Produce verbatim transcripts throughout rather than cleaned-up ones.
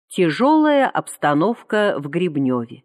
Тяжелая обстановка в Гребневе.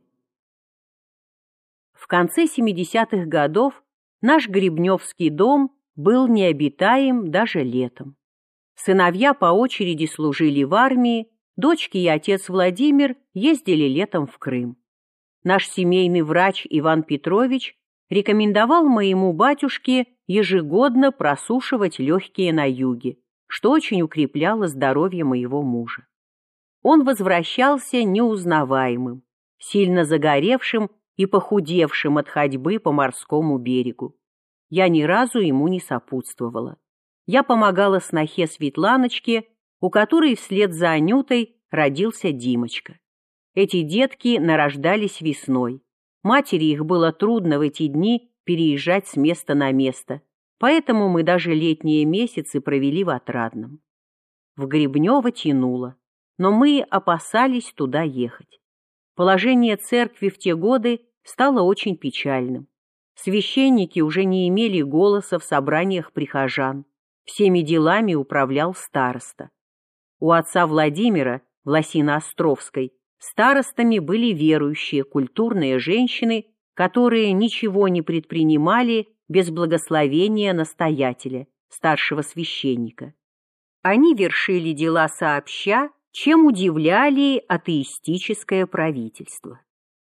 В конце семидесятых годов наш Гребневский дом был необитаем даже летом. Сыновья по очереди служили в армии, дочки и отец Владимир ездили летом в Крым. Наш семейный врач Иван Петрович рекомендовал моему батюшке ежегодно просушивать легкие на юге, что очень укрепляло здоровье моего мужа. Он возвращался неузнаваемым, сильно загоревшим и похудевшим от ходьбы по морскому берегу. Я ни разу ему не сопутствовала. Я помогала снохе Светланочке, у которой вслед за Анютой родился Димочка. Эти детки нарождались весной. Матери их было трудно в эти дни переезжать с места на место, поэтому мы даже летние месяцы провели в Отрадном. В Гребнево тянуло, но мы опасались туда ехать. Положение церкви в те годы стало очень печальным. Священники уже не имели голоса в собраниях прихожан. Всеми делами управлял староста. У отца Владимира, в Лосино-Островской, старостами были верующие, культурные женщины, которые ничего не предпринимали без благословения настоятеля, старшего священника. Они вершили дела сообща, чем удивляли атеистическое правительство.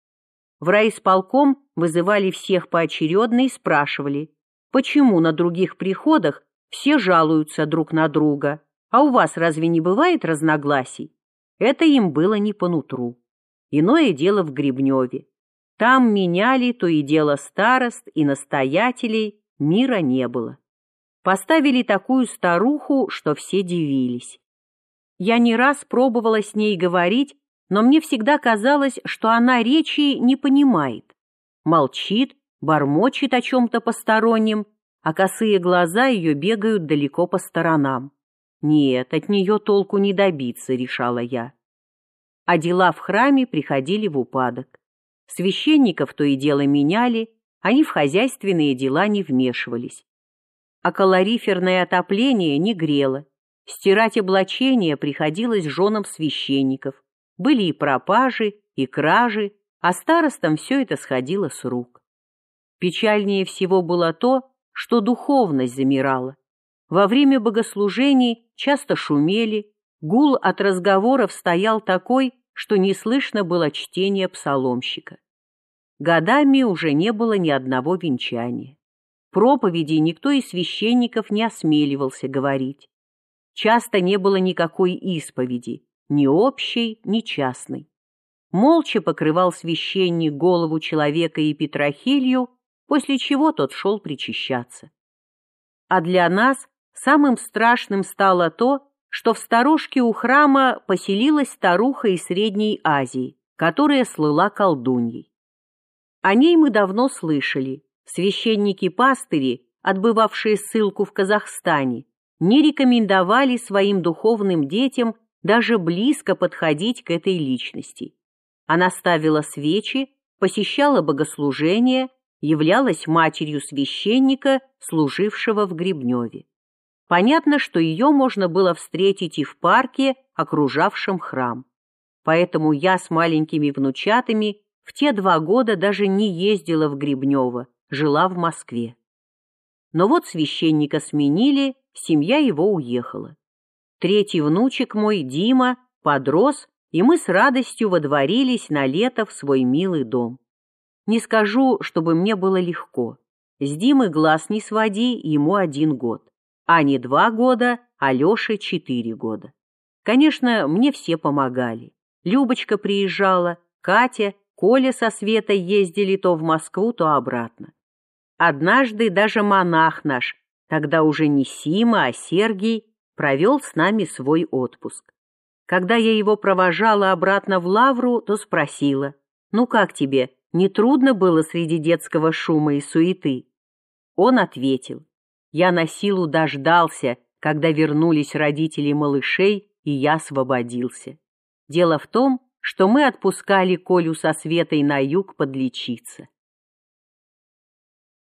В райисполком вызывали всех поочередно и спрашивали, почему на других приходах все жалуются друг на друга, а у вас разве не бывает разногласий? Это им было не по нутру. Иное дело в Гребневе. Там меняли то и дело старост и настоятелей, мира не было. Поставили такую старуху, что все дивились. Я не раз пробовала с ней говорить, но мне всегда казалось, что она речи не понимает. Молчит, бормочет о чем-то постороннем, а косые глаза ее бегают далеко по сторонам. Нет, от нее толку не добиться, решала я. А дела в храме приходили в упадок. Священников то и дело меняли, они в хозяйственные дела не вмешивались. А калориферное отопление не грело. Стирать облачения приходилось женам священников. Были и пропажи, и кражи, а старостам все это сходило с рук. Печальнее всего было то, что духовность замирала. Во время богослужений часто шумели, гул от разговоров стоял такой, что не слышно было чтения псаломщика. Годами уже не было ни одного венчания. Проповеди никто из священников не осмеливался говорить. Часто не было никакой исповеди, ни общей, ни частной. Молча покрывал священник голову человека и Петрохилью, после чего тот шел причащаться. А для нас самым страшным стало то, что в сторожке у храма поселилась старуха из Средней Азии, которая слыла колдуньей. О ней мы давно слышали. Священники-пастыри, отбывавшие ссылку в Казахстане, не рекомендовали своим духовным детям даже близко подходить к этой личности. Она ставила свечи, посещала богослужения, являлась матерью священника, служившего в Гребневе. Понятно, что ее можно было встретить и в парке, окружавшем храм. Поэтому я с маленькими внучатами в те два года даже не ездила в Гребнево, жила в Москве. Но вот священника сменили, семья его уехала. Третий внучек мой, Дима, подрос, и мы с радостью водворились на лето в свой милый дом. Не скажу, чтобы мне было легко. С Димы глаз не своди, ему один год. Ане два года, а Леше четыре года. Конечно, мне все помогали. Любочка приезжала, Катя, Коля со Светой ездили то в Москву, то обратно. Однажды даже монах наш, тогда уже не Сима, а Сергий, провел с нами свой отпуск. Когда я его провожала обратно в лавру, то спросила: «Ну как тебе, не трудно было среди детского шума и суеты?» Он ответил: «Я на силу дождался, когда вернулись родители малышей, и я освободился. Дело в том, что мы отпускали Колю со Светой на юг подлечиться.